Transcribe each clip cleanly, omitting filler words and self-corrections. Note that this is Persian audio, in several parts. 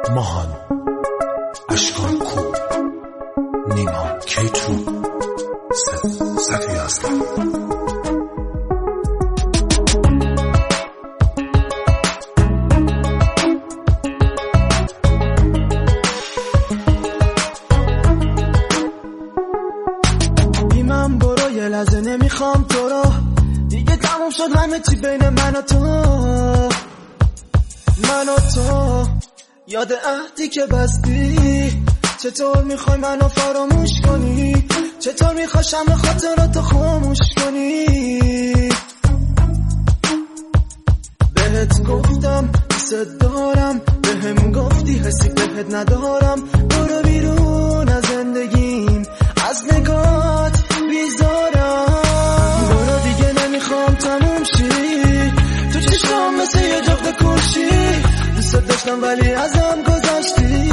ماهان، اشکان کو، نیمان کیترو، صفی هستم. من برو یه لحظه نمیخوام تو رو دیگه، تموم شد همه چی بین من و تو. من و تو یاد عهدی که بستی، چطور میخوای منو فراموش کنی؟ چطور میخوای شمع خاطراتو خاموش کنی؟ بهت گفتم دوست دارم، بهم گفتی حسی بهت ندارم. برو بیرون از زندگیم، از نگات بیزارم. برو دیگه نمیخوام تموم شی، تو چشم مثل یه جغد کشی. دوست داشتم ولی ازم گذشتی.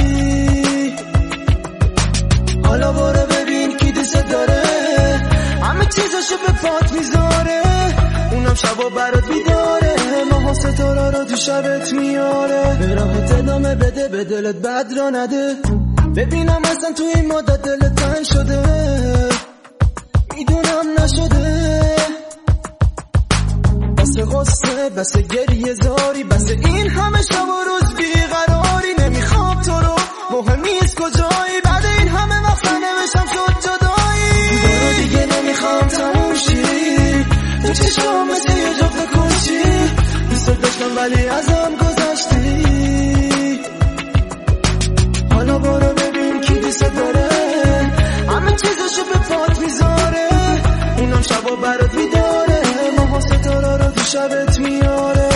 حالا برو ببین کی دوست داره، همه چیزاشو به پات میذاره. اونم شبا برات بیداره، ماها ستاره رو تو شبت میاره. به راهت ادامه بده، به دلت بد را نده. ببینم اصلا تو این مدت دلت تنگ شده، میدونم نشده. بس غصه، بس گریه زاری، بس این همه شب و روز بیقراری. نمیخوام تو رو، مهم نیست کجایی، بعد این همه وقت نمیشم شد جدایی. برو دیگه نمیخوام تموم شی، تو چشم مثل یه جغد کشی. دوست داشتم ولی ازم گذشتی. حالا برو ببین کی دوست داره، همه چیزاشو به پات میذاره. اونم شبا برات بیداره، ماها ستاره رو تو شبت میاره.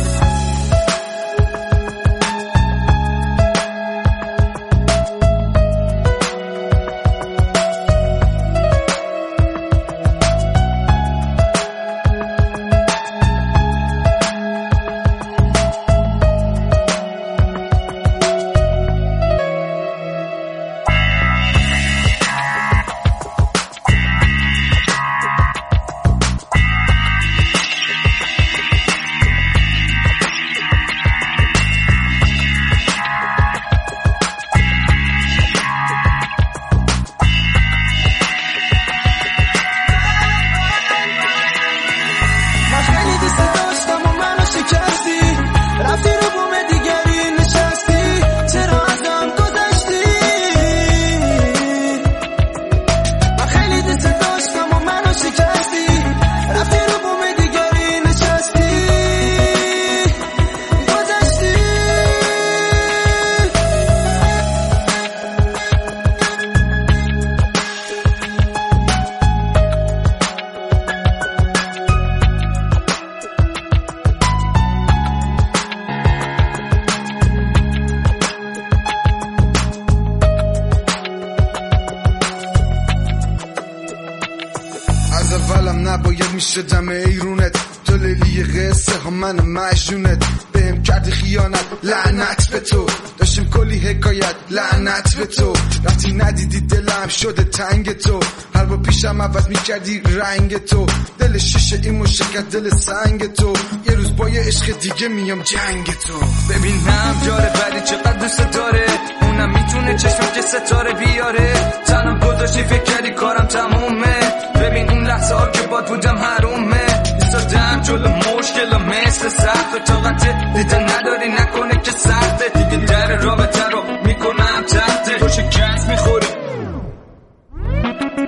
از اولم نباید میشدم ایرونت، تو لیلی قصه ها من مجنونت. بهم کردی خیانت، لعنت به تو. داشتیم کلی حکایت، لعنت به تو. وقتی ندیدی دلم شده تنگ تو، هر با پیشم عوض میکردی رنگ تو. دل شیشه این مشکت، دل سنگ تو. یه روز با یه عشق دیگه میام جنگ تو. ببینم جاره ولی چقدر دوست داره، اونم میتونه چشم که ستاره بیاره. تنم گذاشتی فکر کردی کارم تمومه، ببین اون لحظه ها که باد بودم حرومه. ایستادم جلو مشکل مثل سخت، طاقت دیده نداری نکنه که سخته. دیگه در رابطه رو میکنم تحته، تو شکست میخوری.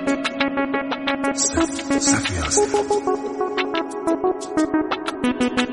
صفی هستم.